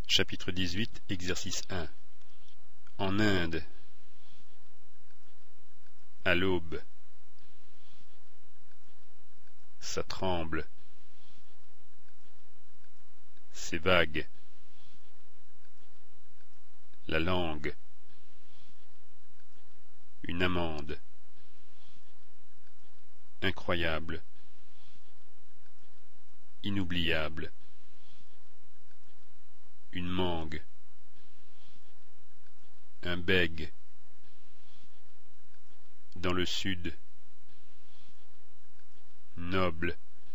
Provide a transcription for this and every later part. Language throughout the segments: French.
Chapitre 18, exercice 1. En Inde, à l'aube, ça tremble, c'est vague, la langue, une amande, incroyable, inoubliable, une mangue, un bègue, dans le sud, noble,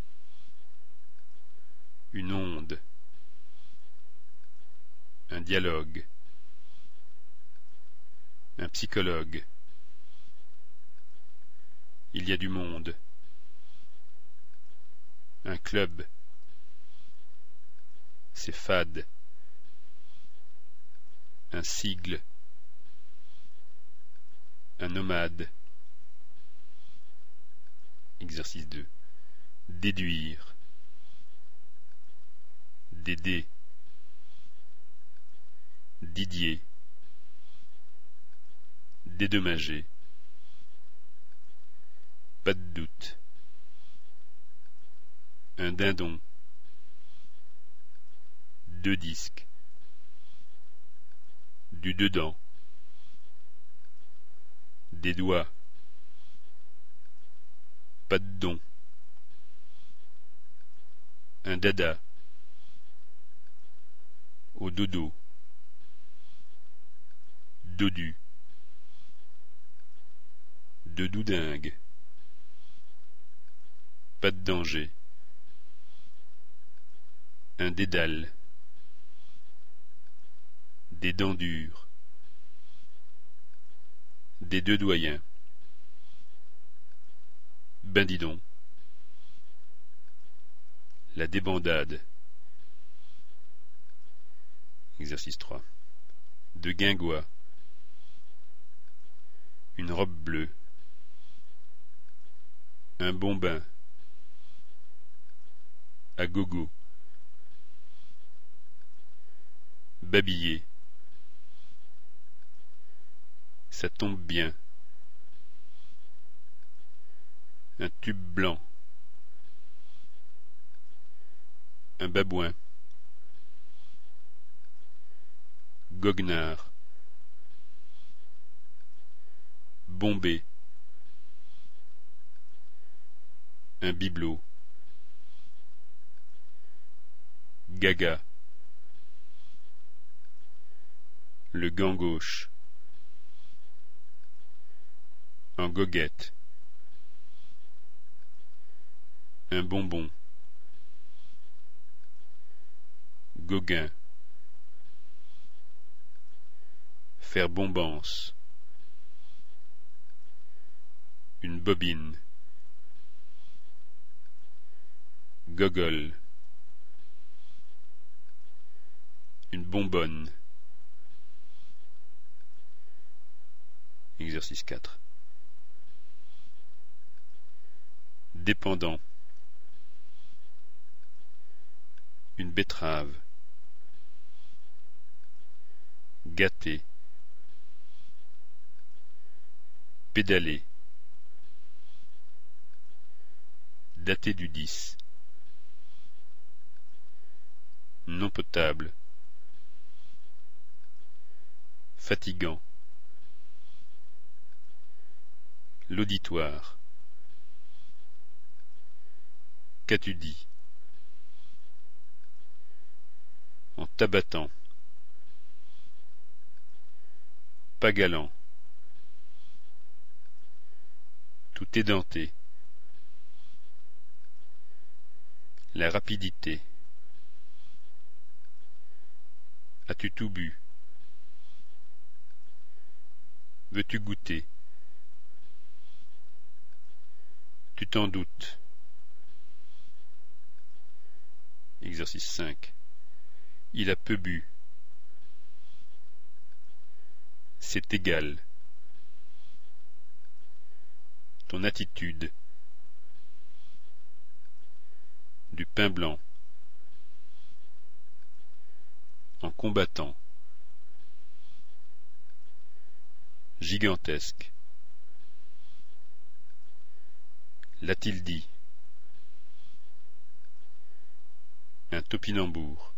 une onde, un dialogue, un psychologue, il y a du monde, un club, c'est fade, un sigle, un nomade. Exercice 2. Déduire, Dédé, Didier, dédommager, pas de doute, un dindon, deux disques, du dedans, des doigts, pas de don, un dada, au dodo, dodu, de doudingue, pas de danger, un dédale, des dents dures, des deux doyens, ben dis donc, la débandade. Exercice 3. De guingois, une robe bleue, un bon bain, à gogo, babiller, ça tombe bien, un tube blanc, un babouin, goguenard, bombé, un bibelot, gaga, le gant gauche, en goguette, un bonbon, Gauguin, faire bombance, une bobine, gogol, une bonbonne. Exercice 4. Dépendant, une betterave, gâté, pédaler, daté du 10, non potable, fatigant, l'auditoire, qu'as-tu dit, en t'abattant, pas galant, tout édenté, la rapidité, as-tu tout bu, veux-tu goûter, tu t'en doutes. Exercice 5. Il a peu bu. C'est égal. Ton attitude. Du pain blanc. en combattant. Gigantesque. L'a-t-il dit? Un topinambour.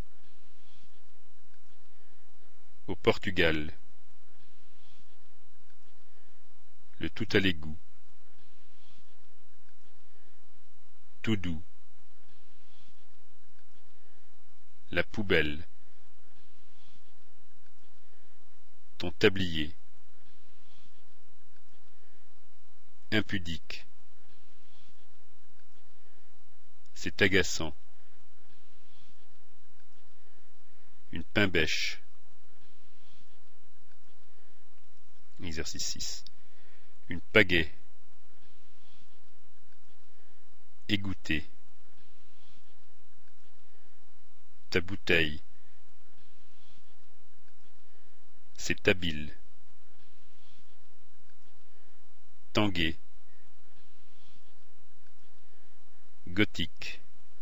Au Portugal. Le tout à l'égout. Tout doux. La poubelle. Ton tablier. Impudique. C'est agaçant. Une pain-bêche. Exercice 6. Une pagaie. Égoutté. Ta bouteille. C'est habile. Tanguer. Gothique.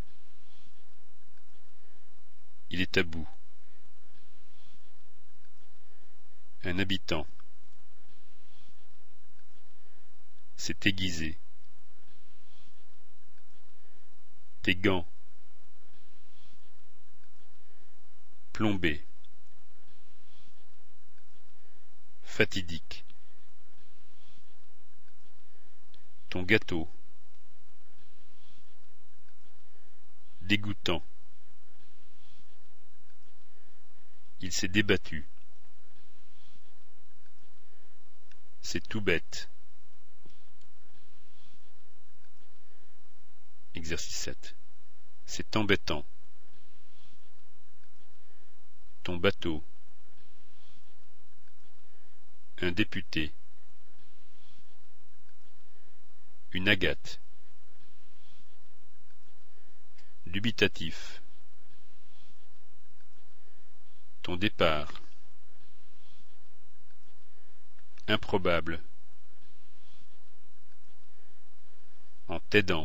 Il est à bout. Un habitant. C'est aiguisé. Tes gants. Plombé. Fatidique. Ton gâteau. Dégoûtant. Il s'est débattu. C'est tout bête. Exercice 7. C'est embêtant. Ton bateau. Un député. Une agate. Dubitatif. Ton départ. Improbable. En t'aidant.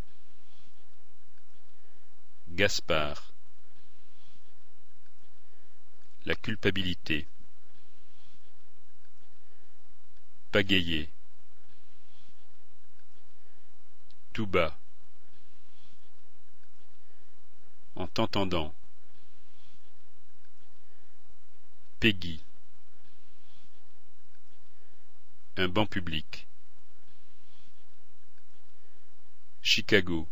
Gaspard. La culpabilité. Pagayer. Tout bas. En t'entendant. Peggy. Un banc public. Chicago.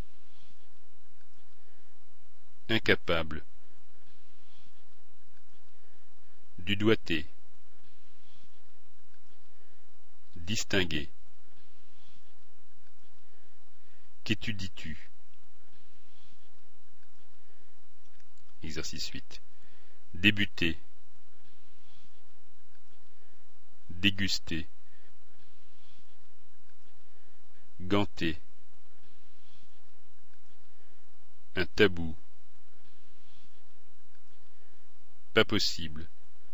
Incapable. Du doigté. Distingué. Qu'étudies-tu? Exercice 8. Débuter. Déguster. Ganter. Un tabou. Pas possible.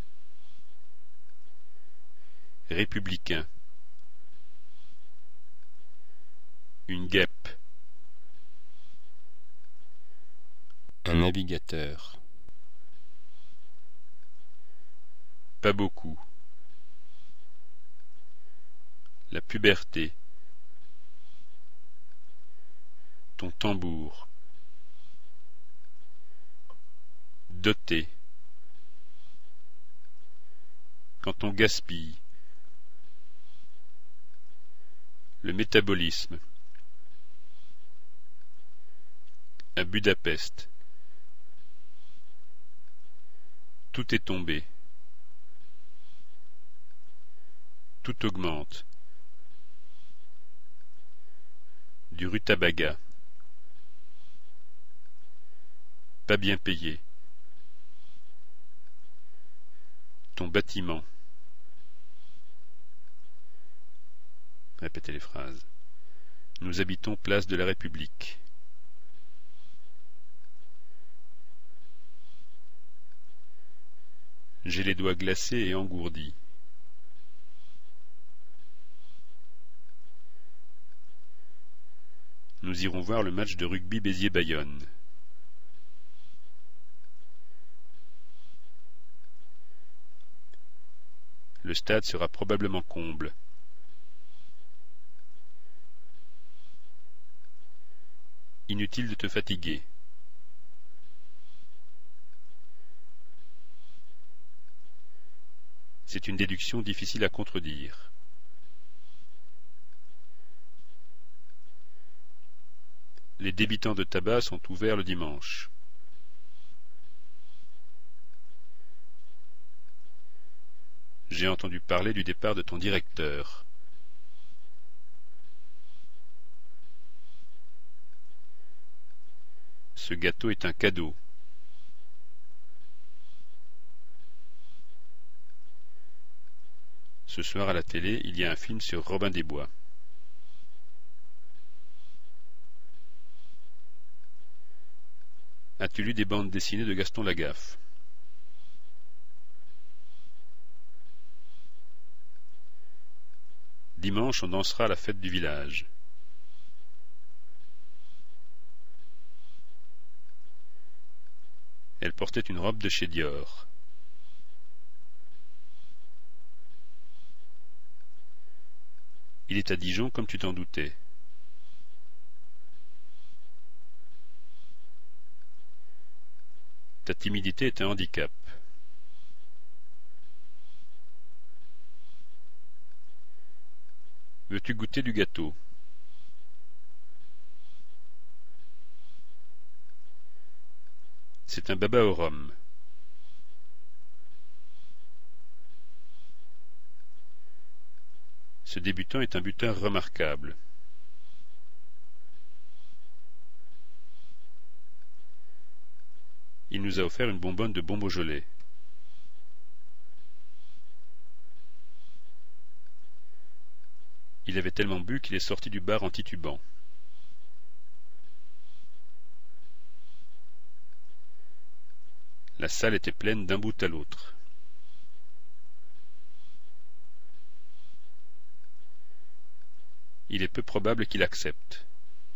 Républicain. Une guêpe. Un navigateur. Pas beaucoup. La puberté. Ton tambour. Doté. Quand on gaspille. Le métabolisme. À Budapest. Tout est tombé. Tout augmente. Du rutabaga. Pas bien payé. Ton bâtiment. Répétez les phrases. Nous habitons place de la République. J'ai les doigts glacés et engourdis. Nous irons voir le match de rugby Béziers-Bayonne. Le stade sera probablement comble. Inutile de te fatiguer. C'est une déduction difficile à contredire. Les débitants de tabac sont ouverts le dimanche. J'ai entendu parler du départ de ton directeur. Ce gâteau est un cadeau. Ce soir à la télé, il y a un film sur Robin des Bois. As-tu lu des bandes dessinées de Gaston Lagaffe? Dimanche, on dansera à la fête du village. Elle portait une robe de chez Dior. Il est à Dijon comme tu t'en doutais. Ta timidité est un handicap. Veux-tu goûter du gâteau? C'est un baba au rhum. Ce débutant est un buteur remarquable. Il nous a offert une bonbonne de bonbons gelés. Il avait tellement bu qu'il est sorti du bar en titubant. La salle était pleine d'un bout à l'autre. Il est peu probable qu'il accepte.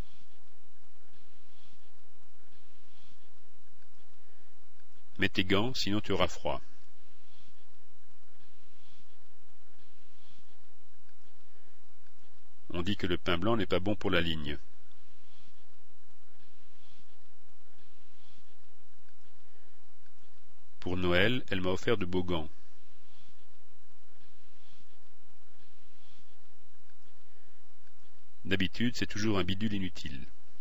Mets tes gants, sinon tu auras froid. On dit que le pain blanc n'est pas bon pour la ligne. Pour Noël, elle m'a offert de beaux gants. D'habitude, c'est toujours un bidule inutile.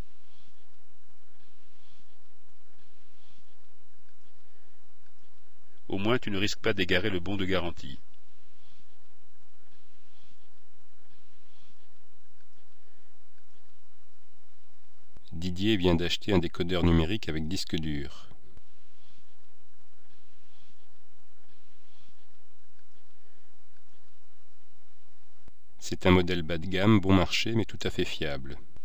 Au moins, tu ne risques pas d'égarer le bon de garantie. Didier vient d'acheter un décodeur numérique avec disque dur. C'est un modèle bas de gamme, bon marché, mais tout à fait fiable.